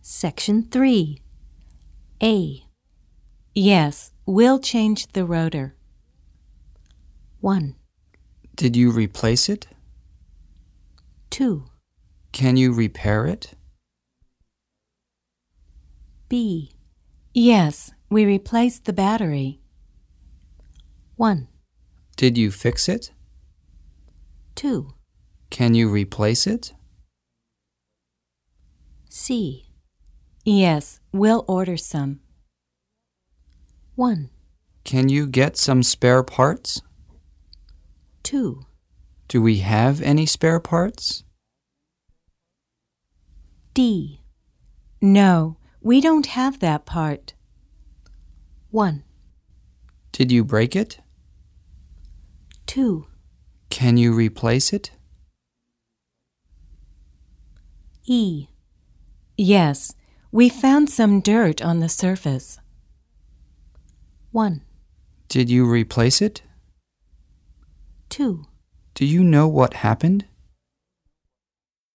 Section 3. A. Yes, we'll change the rotor. 1, Did you replace it? 2, Can you repair it? B. Yes, we replaced the battery. 1, Did you fix it? 2, Can you replace it? C. Yes, we'll order some. 1, Can you get some spare parts? 2, Do we have any spare parts? D. No, we don't have that part. 1, Did you break it? 2, Can you replace it? E. Yes, we found some dirt on the surface. 1, Did you replace it? 2, Do you know what happened?